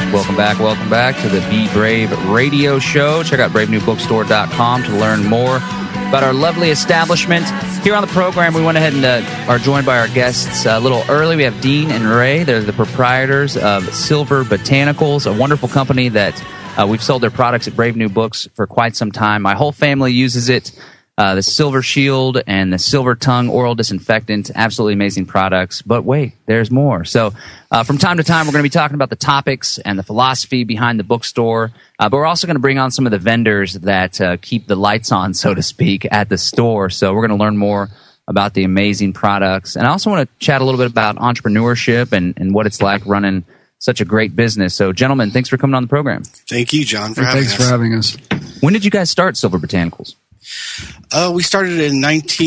Welcome back to the Be Brave radio show. Check out bravenewbookstore.com to learn more about our lovely establishment. Here on the program, we went ahead and are joined by our guests a little early. We have Dean and Ray. They're the proprietors of Silver Botanicals, a wonderful company that we've sold their products at Brave New Books for quite some time. My whole family uses it. The Silver Shield and the Silver Tongue oral disinfectant, absolutely amazing products. But wait, there's more. So from time to time, we're going to be talking about the topics and the philosophy behind the bookstore. But we're also going to bring on some of the vendors that keep the lights on, so to speak, at the store. So we're going to learn more about the amazing products. And I also want to chat a little bit about entrepreneurship and what it's like running such a great business. So, gentlemen, thanks for coming on the program. Thank you, John, for having us. Thanks for having us. When did you guys start Silver Botanicals? We started in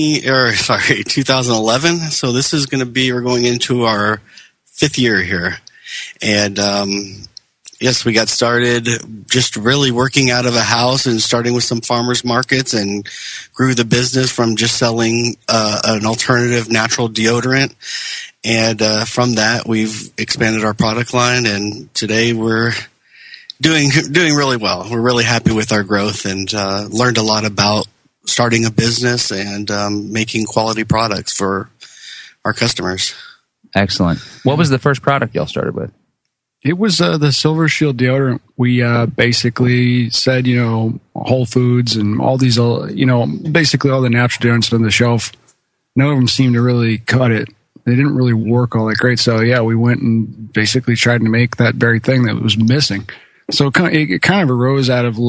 2011. So this is going to be, we're going into our 5th year here. And, yes, we got started just really working out of a house and starting with some farmers markets and grew the business from just selling, an alternative natural deodorant. And, from that, we've expanded our product line, and today we're doing really well. We're really happy with our growth and learned a lot about starting a business and making quality products for our customers. Excellent. What was the first product y'all started with? It was the Silver Shield deodorant. We basically said, Whole Foods and all these, basically all the natural deodorants on the shelf, none of them seemed to really cut it. They didn't really work all that great. So, yeah, we went and basically tried to make that very thing that was missing. So it kind of arose out of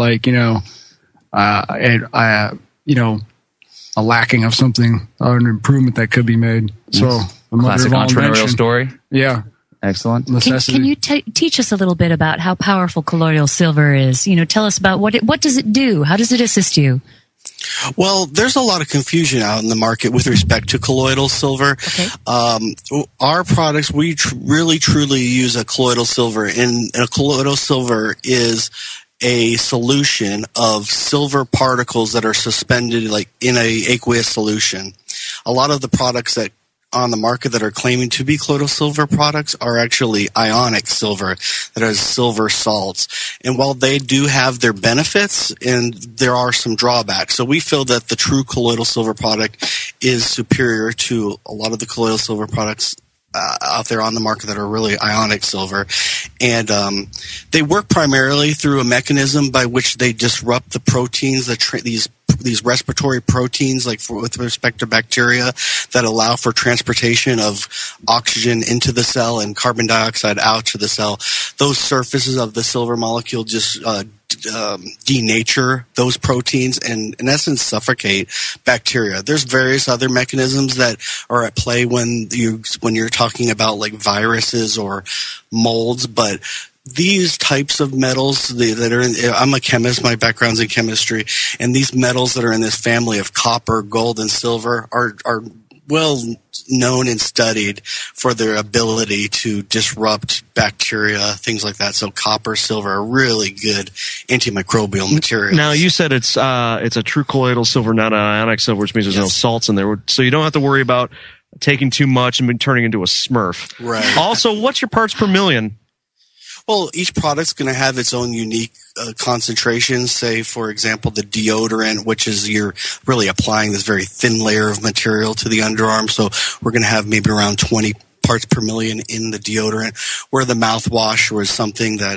a lacking of something, an improvement that could be made. So classic entrepreneurial story. Yeah, excellent. Can you teach us a little bit about how powerful colloidal silver is? Tell us about what does it do? How does it assist you? Well, there's a lot of confusion out in the market with respect to colloidal silver. Okay. Our products, we really truly use a colloidal silver, and a colloidal silver is a solution of silver particles that are suspended in a aqueous solution. A lot of the products that on the market that are claiming to be colloidal silver products are actually ionic silver that has silver salts. And while they do have their benefits, and there are some drawbacks, so we feel that the true colloidal silver product is superior to a lot of the colloidal silver products out there on the market that are really ionic silver. And they work primarily through a mechanism by which they disrupt the proteins that these respiratory proteins, with respect to bacteria, that allow for transportation of oxygen into the cell and carbon dioxide out to the cell. Those surfaces of the silver molecule just denature those proteins and, in essence, suffocate bacteria. There's various other mechanisms that are at play when you're talking about viruses or molds, but these types of metals that are I'm a chemist, my background's in chemistry, and these metals that are in this family of copper, gold, and silver are well known and studied for their ability to disrupt bacteria, things like that. So copper, silver are really good antimicrobial materials. Now, you said it's a true colloidal silver, not an ionic silver, which means there's no salts in there. So you don't have to worry about taking too much and turning into a Smurf. Right. Also, what's your parts per million? Well, each product's going to have its own unique concentrations. Say, for example, the deodorant, which is you're really applying this very thin layer of material to the underarm. So we're going to have maybe around 20 parts per million in the deodorant, where the mouthwash was something that,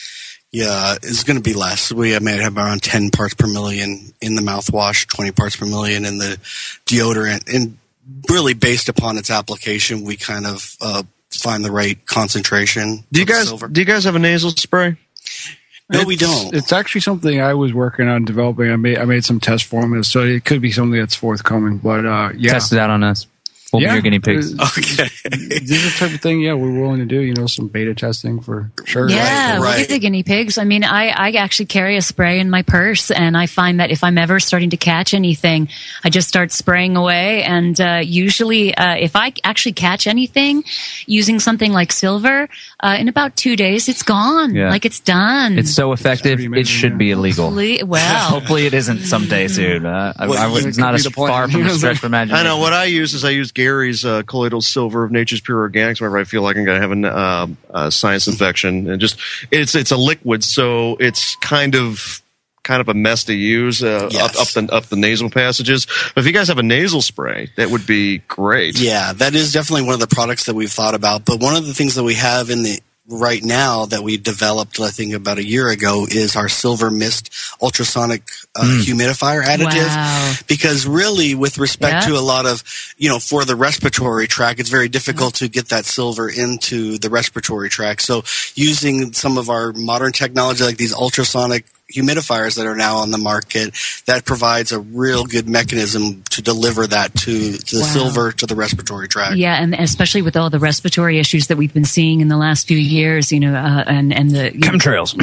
is going to be less. We may have around 10 parts per million in the mouthwash, 20 parts per million in the deodorant. And really based upon its application, we kind of find the right concentration. Do you guys have a nasal spray? No, we don't. It's actually something I was working on developing. I made some test formulas, so it could be something that's forthcoming. But test it out on us. We'll be your guinea pigs. Okay. These are the type of thing, we're willing to do, some beta testing for sure. Yeah, we'll be the guinea pigs. I mean, I actually carry a spray in my purse, and I find that if I'm ever starting to catch anything, I just start spraying away. And usually, if I actually catch anything using something like silver, in about 2 days, it's gone. Yeah. It's done. It's so effective, it should be illegal. Hopefully it isn't someday soon. It's not as far from a stretch of imagination. I know. What I use is Gary's colloidal silver of Nature's Pure Organics whenever I feel like I'm going to have a sinus infection. And just it's a liquid, so it's kind of a mess to use up the nasal passages. But if you guys have a nasal spray, that would be great. Yeah, that is definitely one of the products that we've thought about. But one of the things that we have right now that we developed, I think, about a year ago is our Silver Mist ultrasonic humidifier additive. Wow. Because really, with respect to a lot of, for the respiratory tract, it's very difficult to get that silver into the respiratory tract. So using some of our modern technology like these ultrasonic humidifiers that are now on the market, that provides a real good mechanism to deliver that to the silver to the respiratory tract. Yeah, and especially with all the respiratory issues that we've been seeing in the last few years, and the chemtrails,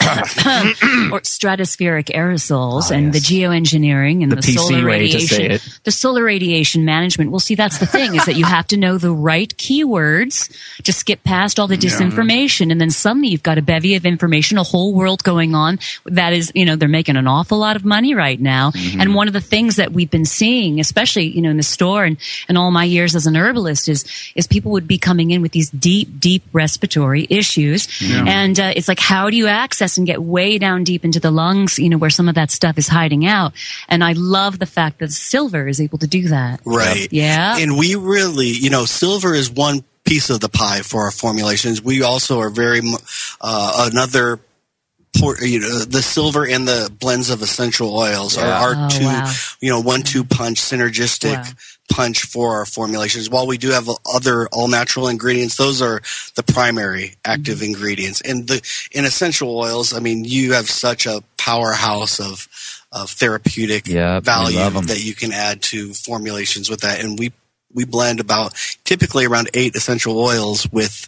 or stratospheric aerosols, and the geoengineering and the solar radiation, the solar radiation management. Well, see, that's the thing, is that you have to know the right keywords to skip past all the disinformation, and then suddenly you've got a bevy of information, a whole world going on. That is, they're making an awful lot of money right now. Mm-hmm. And one of the things that we've been seeing, especially, in the store and all my years as an herbalist is people would be coming in with these deep respiratory issues. Yeah. And it's like, how do you access and get way down deep into the lungs, where some of that stuff is hiding out? And I love the fact that silver is able to do that. Right. Yeah. And we really, silver is one piece of the pie for our formulations. We also are very, another the silver and the blends of essential oils are our 1-2 punch synergistic punch for our formulations. While we do have other all natural ingredients, those are the primary active ingredients. And in essential oils, I mean, you have such a powerhouse of therapeutic value that you can add to formulations with that. And we blend typically around 8 essential oils with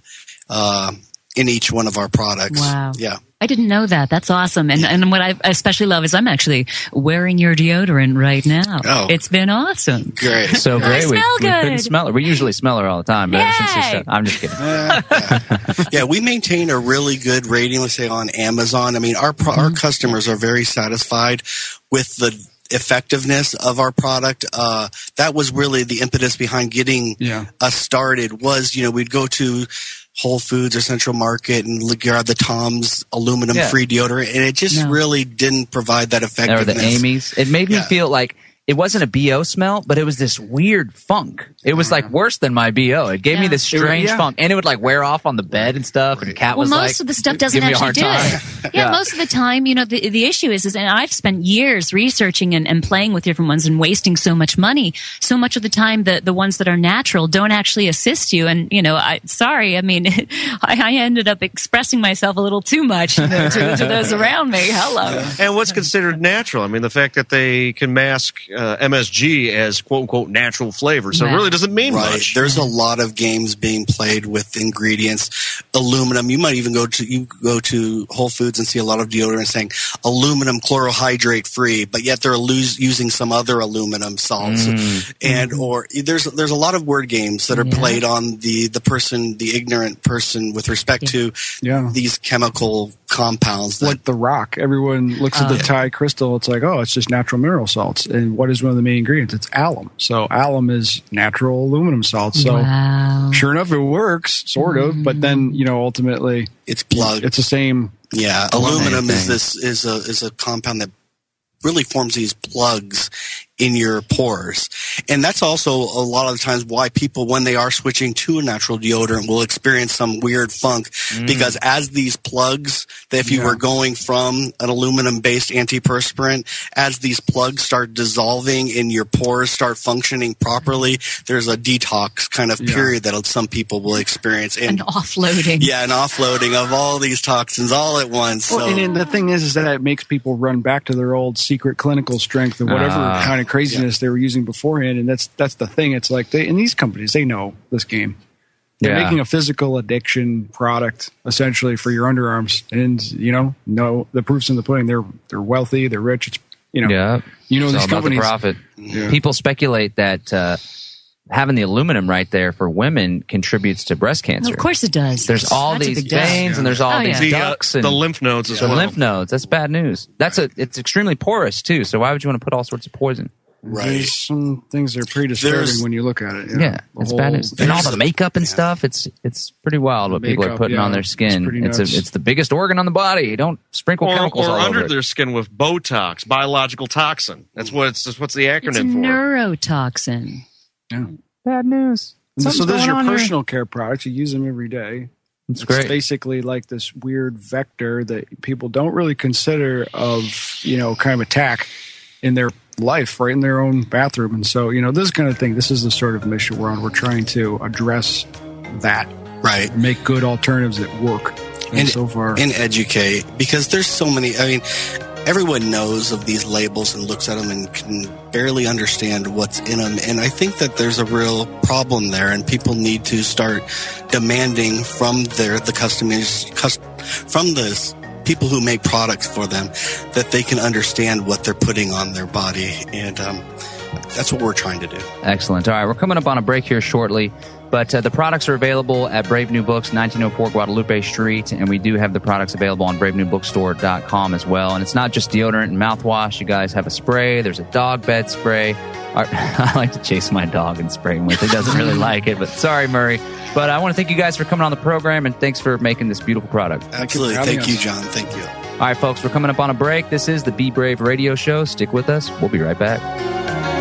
in each one of our products. Wow. Yeah. I didn't know that. That's awesome. And what I especially love is I'm actually wearing your deodorant right now. Oh. It's been awesome. Great. So great. We good. couldn't smell her. We usually smell her all the time. But ever since you said, I'm just kidding. Yeah, we maintain a really good rating, let's say, on Amazon. I mean, our customers are very satisfied with the effectiveness of our product. That was really the impetus behind getting us started was, we'd go to Whole Foods or Central Market and grab the Tom's aluminum-free deodorant, and it just really didn't provide that effectiveness. Or the Amy's. It made me feel like it wasn't a BO smell, but it was this weird funk. It was like worse than my BO. It gave me this strange funk, and it would like wear off on the bed and stuff. And Kat was most of the stuff doesn't actually do it. Most of the time, the issue is, and I've spent years researching and playing with different ones and wasting so much money. So much of the time, the ones that are natural don't actually assist you. And I ended up expressing myself a little too much to those around me. Hello. And what's considered natural? I mean, the fact that they can mask MSG as quote unquote natural flavor, so it really doesn't mean much. There's a lot of games being played with ingredients. Aluminum. You might even go to Whole Foods and see a lot of deodorant saying aluminum chlorohydrate free, but yet they're using some other aluminum salts. Or there's a lot of word games that are played on the ignorant person with respect to these chemical compounds. Like the rock. Everyone looks at the Thai crystal. It's like, it's just natural mineral salts. And what is one of the main ingredients? It's alum. So alum is natural aluminum salt. So sure enough, it works, sort of. But then, ultimately, it's plugged. It's the same. Yeah, aluminum is a compound that really forms these plugs in your pores. And that's also a lot of the times why people, when they are switching to a natural deodorant, will experience some weird funk, because as these plugs, if you were going from an aluminum-based antiperspirant, as these plugs start dissolving in your pores, start functioning properly, there's a detox kind of period that some people will experience. And offloading. Yeah, an offloading of all these toxins all at once. Well, and the thing is that it makes people run back to their old secret clinical strength or whatever kind of craziness they were using beforehand. And that's the thing. It's like in these companies, they know this game. They're making a physical addiction product essentially for your underarms, and the proof's in the pudding. They're wealthy, they're rich. It's these companies. The profit. Yeah. People speculate that having the aluminum right there for women contributes to breast cancer. Of course it does. There's all these veins and there's all these ducts and the lymph nodes as well. The lymph nodes. That's bad news. It's extremely porous too. So why would you want to put all sorts of poison? Right. There's some things that are pretty disturbing when you look at it. Yeah, it's bad news. And all the makeup and stuff, it's pretty wild what people are putting on their skin. It's the biggest organ on the body. Don't sprinkle chemicals all over under it. their skin with Botox, biological toxin. That's what's the acronym it's a for. Neurotoxin. Yeah. Bad news. So there's your personal care products. You use them every day. It's great. Basically like this weird vector that people don't really consider of, kind of attack in their life, right in their own bathroom. And so, this kind of thing, this is the sort of mission we're on. We're trying to address that. Right. Make good alternatives that work. And so far. And educate, because there's so many, everyone knows of these labels and looks at them and can barely understand what's in them. And I think that there's a real problem there, and people need to start demanding from the people who make products for them that they can understand what they're putting on their body. And that's what we're trying to do. Excellent. All right, we're coming up on a break here shortly. But the products are available at Brave New Books, 1904 Guadalupe Street, and we do have the products available on bravenewbookstore.com as well. And it's not just deodorant and mouthwash. You guys have a spray. There's a dog bed spray. I like to chase my dog and spray him with it. He doesn't really like it, but sorry, Murray. But I want to thank you guys for coming on the program, and thanks for making this beautiful product. Absolutely. Thank you, John. Thank you. All right, folks, we're coming up on a break. This is the Be Brave Radio Show. Stick with us. We'll be right back.